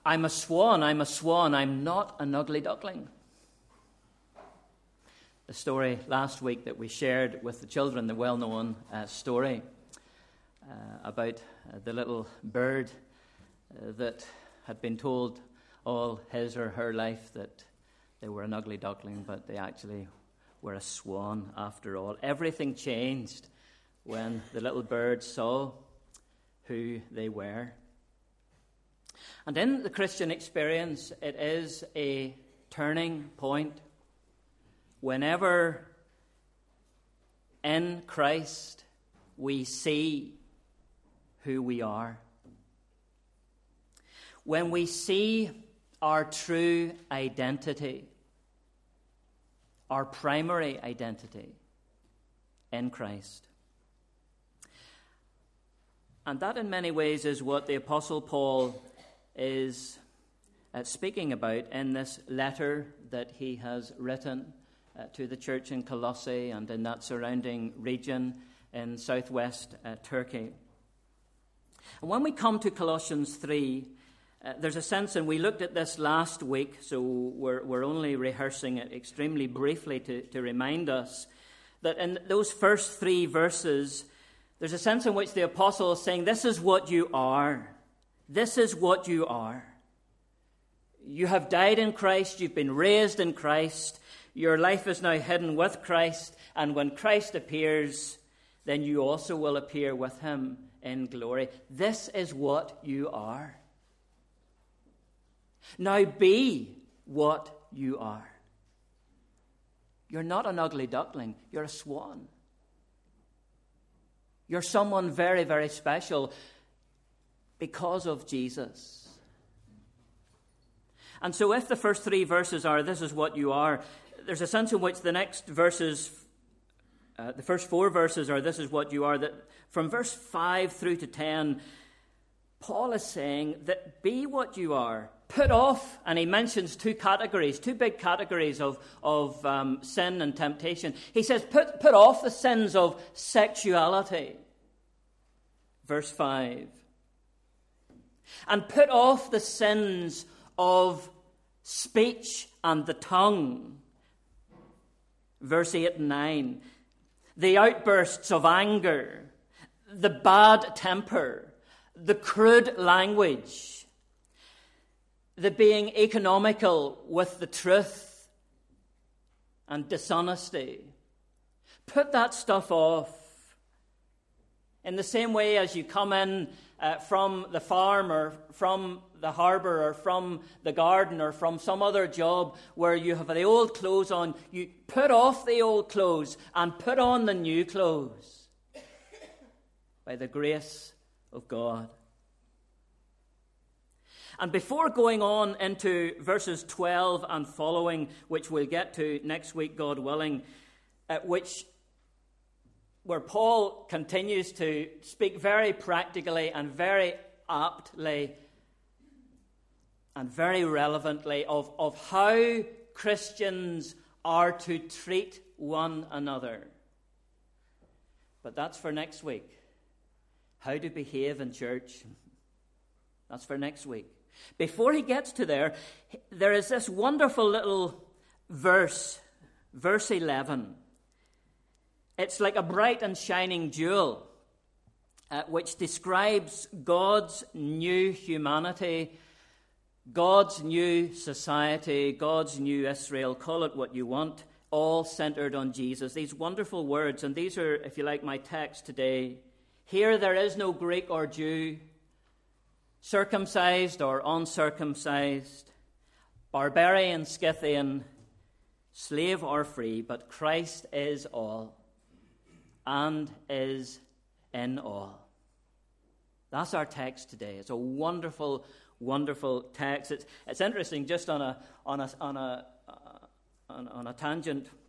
I'm a swan, I'm not an ugly duckling. The story last week that we shared with the children, the well-known story about the little bird that had been told all his or her life that they were an ugly duckling, but they actually were a swan after all. Everything changed when the little bird saw who they were. And in the Christian experience, it is a turning point. Whenever in Christ we see who we are, when we see our true identity, our primary identity in Christ. And that in many ways is what the Apostle Paul is speaking about in this letter that he has written to the church in Colossae and in that surrounding region in southwest Turkey. And when we come to Colossians 3, there's a sense, and we looked at this last week, so we're only rehearsing it extremely briefly to remind us that in those first 3 verses, there's a sense in which the apostle is saying, this is what you are. This is what you are. You have died in Christ, you've been raised in Christ, your life is now hidden with Christ, and when Christ appears, then you also will appear with him in glory. This is what you are. Now be what you are. You're not an ugly duckling, you're a swan. You're someone very, very special because of Jesus. And so if the first 3 verses are, this is what you are, there's a sense in which the next verses, the first 4 verses are, this is what you are, that from verse 5 through to 10, Paul is saying that be what you are. Put off, and he mentions 2 categories, 2 big categories of sin and temptation. He says, put off the sins of sexuality. Verse 5. And put off the sins of speech and the tongue. Verse 8 and 9. The outbursts of anger, the bad temper, the crude language, the being economical with the truth and dishonesty. Put that stuff off. In the same way as you come in from the farm or from the harbour or from the garden or from some other job where you have the old clothes on, you put off the old clothes and put on the new clothes by the grace of God. And before going on into verses 12 and following, which we'll get to next week, God willing, where Paul continues to speak very practically and very aptly and very relevantly of how Christians are to treat one another. But that's for next week. How to behave in church. That's for next week. Before he gets to there is this wonderful little verse 11. It's like a bright and shining jewel, which describes God's new humanity, God's new society, God's new Israel, call it what you want, all centered on Jesus. These wonderful words, and these are, if you like, my text today. Here there is no Greek or Jew, circumcised or uncircumcised, barbarian, Scythian, slave or free, but Christ is all and is in all. That's our text today. It's a wonderful, wonderful text. It's interesting. Just on a tangent.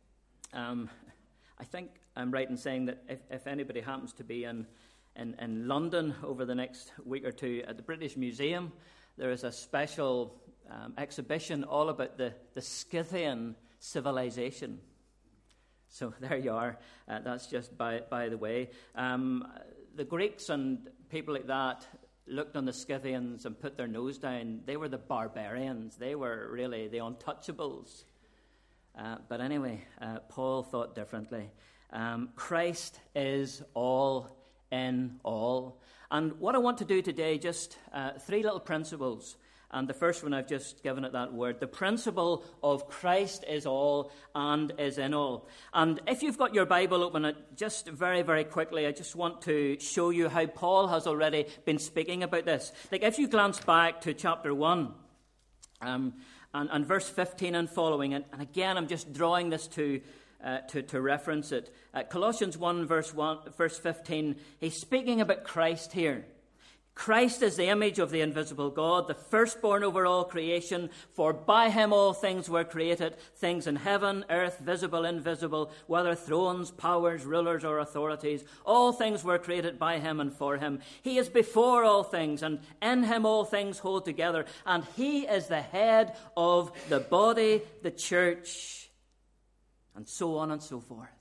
I think I'm right in saying that if anybody happens to be in London over the next week or two at the British Museum, there is a special exhibition all about the Scythian civilization. So there you are. That's just by the way. The Greeks and people like that, looked on the Scythians and put their nose down. They were the barbarians. They were really the untouchables. But anyway, Paul thought differently. Christ is all in all. And what I want to do today, just 3 little principles. And the first one, I've just given it that word. The principle of Christ is all and is in all. And if you've got your Bible open, just very, very quickly, I just want to show you how Paul has already been speaking about this. Like if you glance back to chapter 1 and verse 15 and following, and again, I'm just drawing this to reference it. Colossians 1, verse 15, he's speaking about Christ here. Christ is the image of the invisible God, the firstborn over all creation, for by him all things were created, things in heaven, earth, visible, invisible, whether thrones, powers, rulers, or authorities. All things were created by him and for him. He is before all things, and in him all things hold together. And he is the head of the body, the church, and so on and so forth.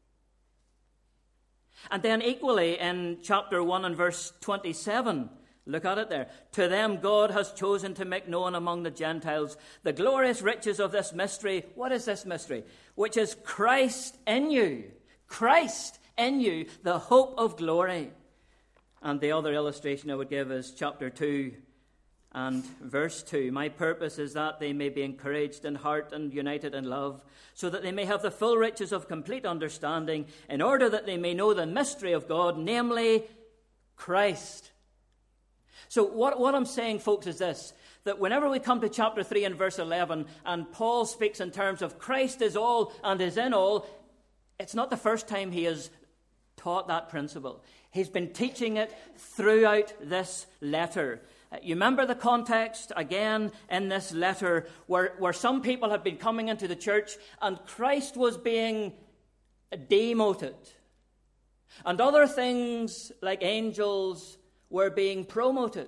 And then equally in chapter 1 and verse 27, look at it there. To them God has chosen to make known among the Gentiles the glorious riches of this mystery. What is this mystery? Which is Christ in you. Christ in you, the hope of glory. And the other illustration I would give is chapter 2 and verse 2. My purpose is that they may be encouraged in heart and united in love, so that they may have the full riches of complete understanding, in order that they may know the mystery of God, namely Christ. So what I'm saying, folks, is this, that whenever we come to chapter 3 and verse 11, and Paul speaks in terms of Christ is all and is in all, it's not the first time he has taught that principle. He's been teaching it throughout this letter. You remember the context, again, in this letter, where some people had been coming into the church and Christ was being demoted. And other things, like angels, were being promoted.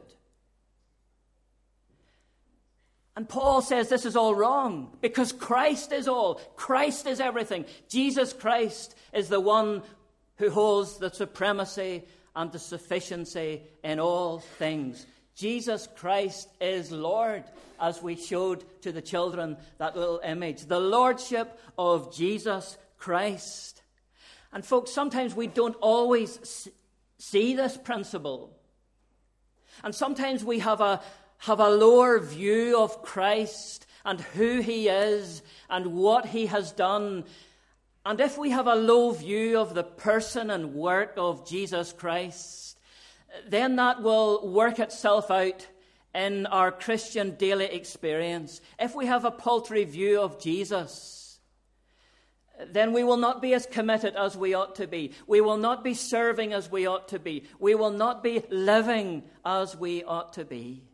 And Paul says this is all wrong, because Christ is all. Christ is everything. Jesus Christ is the one who holds the supremacy and the sufficiency in all things. Jesus Christ is Lord, as we showed to the children that little image. The lordship of Jesus Christ. And folks, sometimes we don't always see this principle. And sometimes we have a lower view of Christ and who he is and what he has done. And if we have a low view of the person and work of Jesus Christ, then that will work itself out in our Christian daily experience. If we have a paltry view of Jesus, then we will not be as committed as we ought to be. We will not be serving as we ought to be. We will not be living as we ought to be.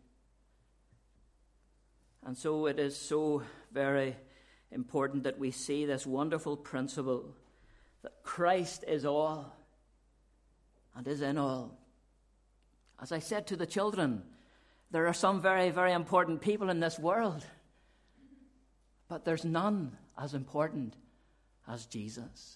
And so it is so very important that we see this wonderful principle that Christ is all and is in all. As I said to the children, there are some very, very important people in this world, but there's none as important as Jesus.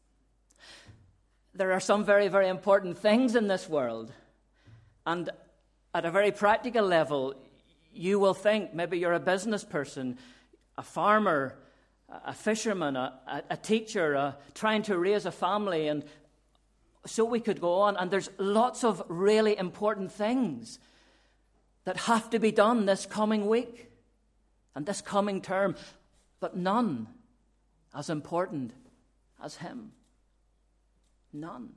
There are some very, very important things in this world, and at a very practical level, you will think, maybe you're a business person, a farmer, a fisherman, a teacher, trying to raise a family, and so we could go on. And there's lots of really important things that have to be done this coming week and this coming term, but none as important as him. None.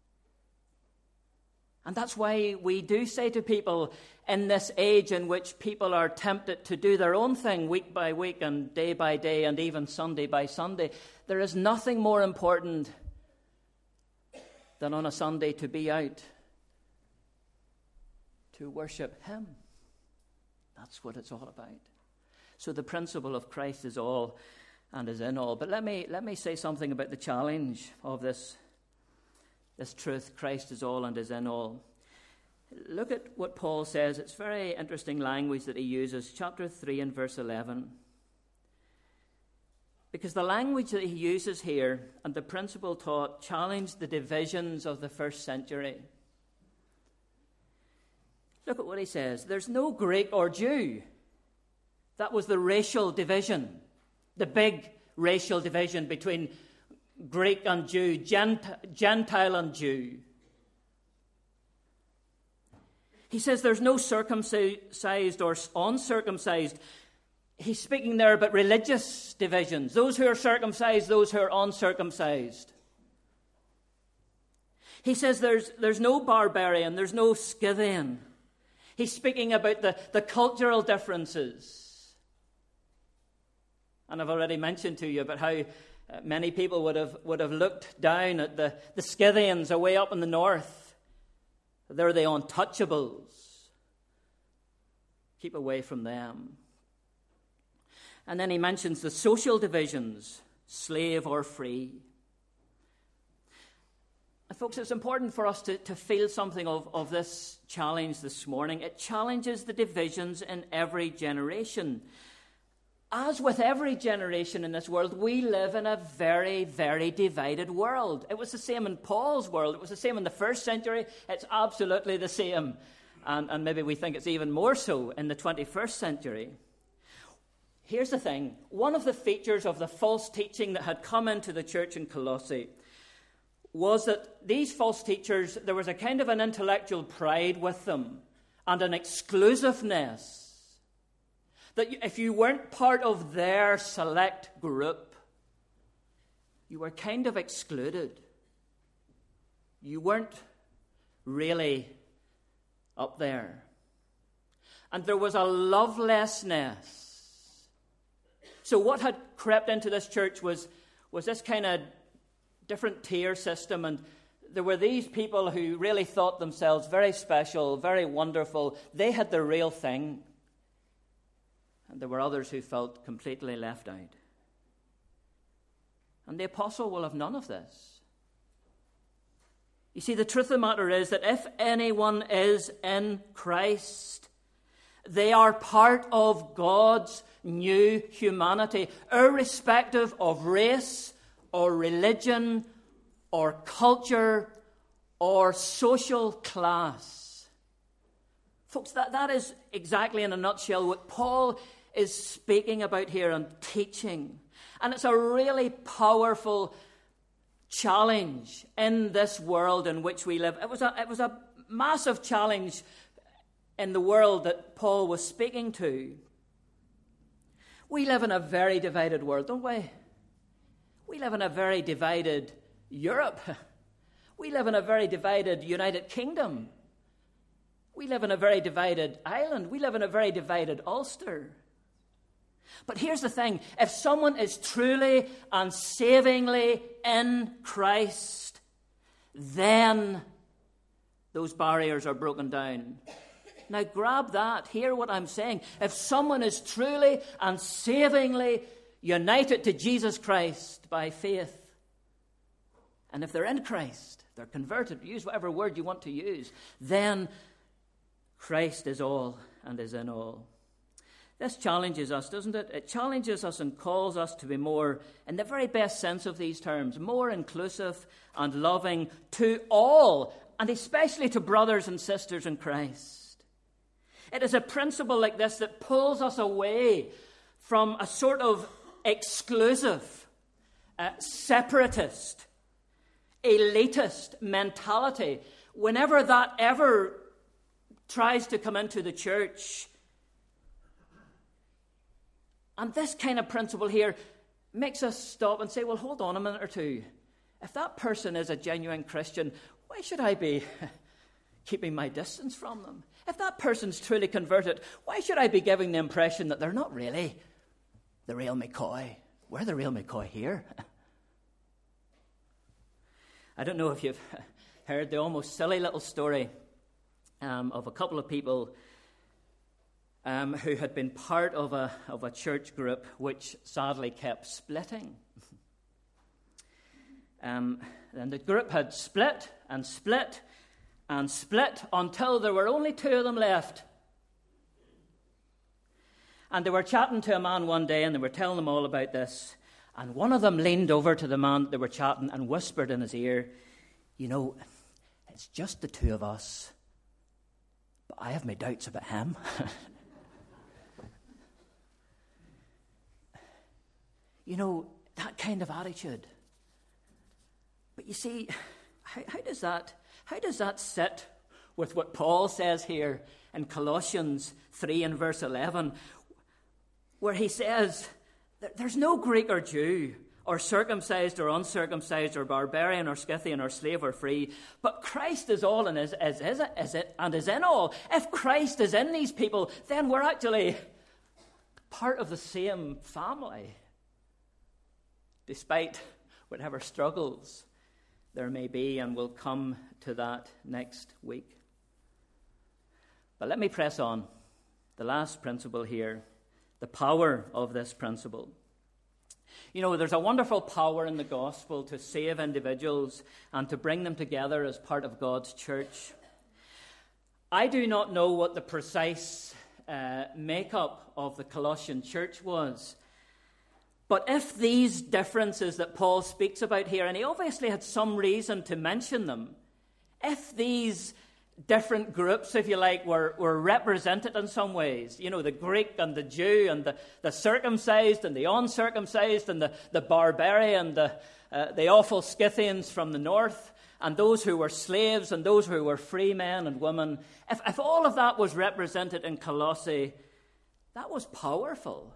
And that's why we do say to people in this age in which people are tempted to do their own thing week by week and day by day and even Sunday by Sunday, there is nothing more important than on a Sunday to be out to worship him. That's what it's all about. So the principle of Christ is all and is in all. But let me say something about the challenge of this truth. Christ is all and is in all. Look at what Paul says. It's very interesting language that he uses. Chapter 3 and verse 11. Because the language that he uses here and the principle taught challenged the divisions of the first century. Look at what he says. There's no Greek or Jew. That was the racial division, the big racial division between Greek and Jew, Gentile and Jew. He says there's no circumcised or uncircumcised. He's speaking there about religious divisions. Those who are circumcised, those who are uncircumcised. He says there's no barbarian, there's no Scythian. He's speaking about the cultural differences. And I've already mentioned to you about how many people would have looked down at the Scythians away up in the north. They're the untouchables. Keep away from them. And then he mentions the social divisions, slave or free. And folks, it's important for us to feel something of this challenge this morning. It challenges the divisions in every generation. As with every generation in this world, we live in a very, very divided world. It was the same in Paul's world. It was the same in the first century. It's absolutely the same. And maybe we think it's even more so in the 21st century. Here's the thing. One of the features of the false teaching that had come into the church in Colossae was that these false teachers, there was a kind of an intellectual pride with them and an exclusiveness. That if you weren't part of their select group, you were kind of excluded. You weren't really up there. And there was a lovelessness. So what had crept into this church was this kind of different tier system, and there were these people who really thought themselves very special, very wonderful. They had the real thing. And there were others who felt completely left out. And the apostle will have none of this. You see, the truth of the matter is that if anyone is in Christ, they are part of God's new humanity, irrespective of race or religion or culture or social class. Folks, that is exactly in a nutshell what Paul is speaking about here and teaching. And it's a really powerful challenge in this world in which we live. It was a massive challenge in the world that Paul was speaking to. We live in a very divided world, don't we? We live in a very divided Europe. We live in a very divided United Kingdom. We live in a very divided Ireland. We live in a very divided Ulster. But here's the thing. If someone is truly and savingly in Christ, then those barriers are broken down. Now grab that. Hear what I'm saying. If someone is truly and savingly united to Jesus Christ by faith, and if they're in Christ, they're converted, use whatever word you want to use, then Christ is all and is in all. This challenges us, doesn't it? It challenges us and calls us to be more, in the very best sense of these terms, more inclusive and loving to all, and especially to brothers and sisters in Christ. It is a principle like this that pulls us away from a sort of exclusive, separatist, elitist mentality. Whenever that ever tries to come into the church. And this kind of principle here makes us stop and say, well, hold on a minute or two. If that person is a genuine Christian, why should I be keeping my distance from them? If that person's truly converted, why should I be giving the impression that they're not really the real McCoy? We're the real McCoy here. I don't know if you've heard the almost silly little story of a couple of people who had been part of a church group which sadly kept splitting. And the group had split and split and split until there were only two of them left. And they were chatting to a man one day and they were telling him all about this. And one of them leaned over to the man that they were chatting and whispered in his ear, you know, it's just the two of us. But I have my doubts about him. You know, that kind of attitude. But you see, how does that sit with what Paul says here in Colossians 3 and verse 11, where he says, there's no Greek or Jew, or circumcised or uncircumcised, or barbarian or Scythian or slave or free, but Christ is all and is in all. If Christ is in these people, then we're actually part of the same family, despite whatever struggles there may be, and we'll come to that next week. But let me press on. The last principle here, the power of this principle. You know, there's a wonderful power in the gospel to save individuals and to bring them together as part of God's church. I do not know what the precise makeup of the Colossian church was. But if these differences that Paul speaks about here, and he obviously had some reason to mention them, if these different groups, if you like, were represented in some ways, you know, the Greek and the Jew and the circumcised and the uncircumcised and the barbarian, the awful Scythians from the north, and those who were slaves and those who were free men and women, if all of that was represented in Colossae, that was powerful.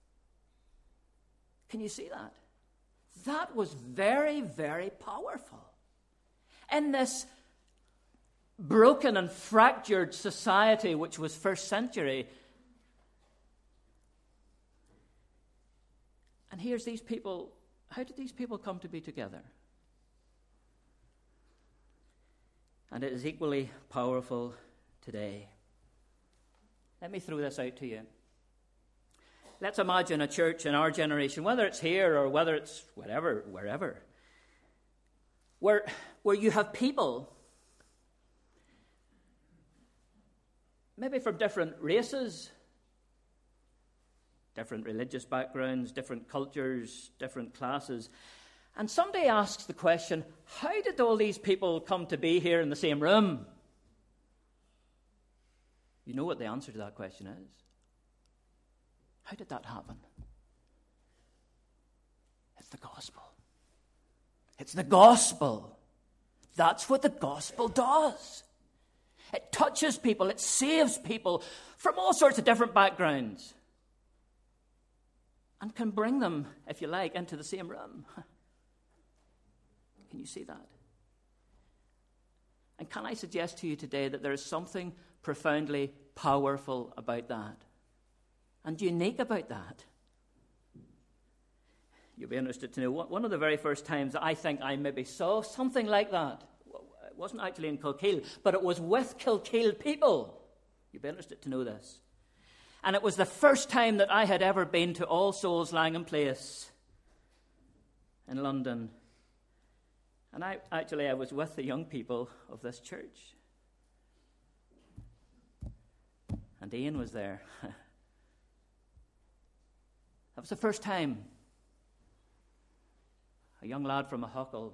Can you see that? That was very, very powerful. In this broken and fractured society, which was first century. And here's these people. How did these people come to be together? And it is equally powerful today. Let me throw this out to you. Let's imagine a church in our generation, whether it's here or whether it's wherever, where you have people, maybe from different races, different religious backgrounds, different cultures, different classes. And somebody asks the question, how did all these people come to be here in the same room? You know what the answer to that question is. How did that happen? It's the gospel. It's the gospel. That's what the gospel does. It touches people. It saves people from all sorts of different backgrounds and can bring them, if you like, into the same room. Can you see that? And can I suggest to you today that there is something profoundly powerful about that and unique about that? You'll be interested to know one of the very first times I think I maybe saw something like that. It wasn't actually in Kilkeel, but it was with Kilkeel people. You'll be interested to know this. And it was the first time that I had ever been to All Souls Langham Place in London. And I was with the young people of this church. And Ian was there. That was the first time. A young lad from Ahuckle.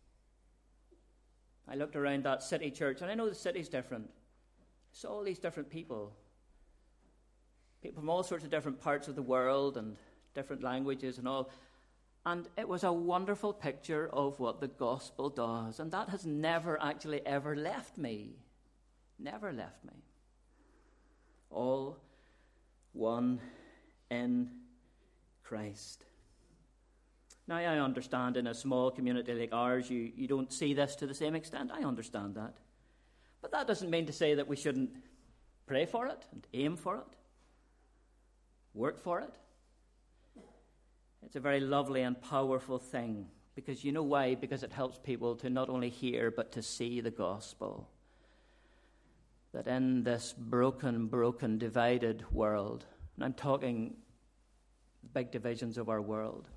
I looked around that city church, and I know the city's different. I saw all these different people. People from all sorts of different parts of the world and different languages and all. And it was a wonderful picture of what the gospel does. And that has never actually ever left me. Never left me. All one in Christ. Now, I understand in a small community like ours, you don't see this to the same extent. I understand that. But that doesn't mean to say that we shouldn't pray for it and aim for it, work for it. It's a very lovely and powerful thing. Because you know why? Because it helps people to not only hear, but to see the gospel. That in this broken, divided world, and I'm talking big divisions of our world,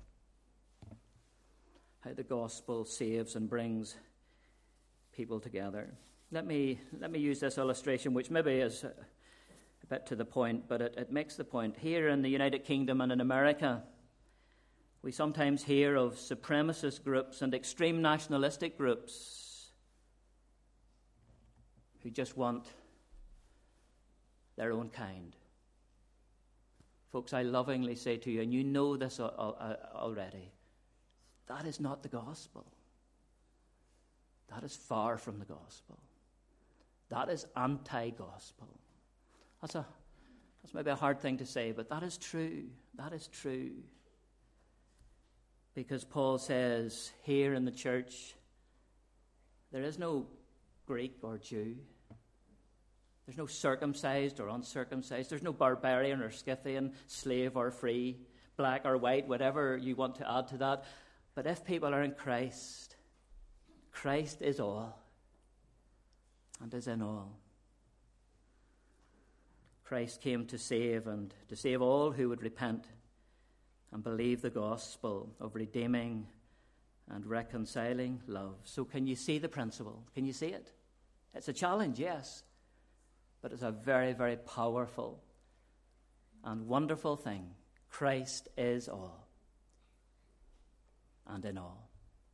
how the gospel saves and brings people together. Let me use this illustration, which maybe is a bit to the point, but it makes the point. Here in the United Kingdom and in America, we sometimes hear of supremacist groups and extreme nationalistic groups who just want their own kind. Folks, I lovingly say to you, and you know this already, that is not the gospel. That is far from the gospel. That is anti-gospel. That's maybe a hard thing to say, but that is true. That is true. Because Paul says here in the church, there is no Greek or Jew. There's no circumcised or uncircumcised. There's no barbarian or Scythian, slave or free, black or white, whatever you want to add to that. But if people are in Christ, Christ is all and is in all. Christ came to save and to save all who would repent and believe the gospel of redeeming and reconciling love. So can you see the principle? Can you see it? It's a challenge, yes, but it's a very, very powerful and wonderful thing. Christ is all and in all.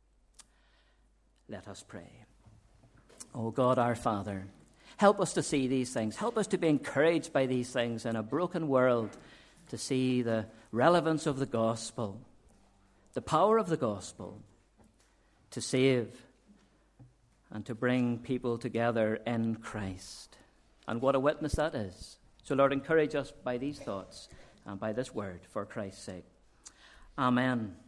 Let us pray. Oh God, our Father, help us to see these things. Help us to be encouraged by these things in a broken world, to see the relevance of the gospel, the power of the gospel to save and to bring people together in Christ. And what a witness that is. So Lord, encourage us by these thoughts and by this word for Christ's sake. Amen.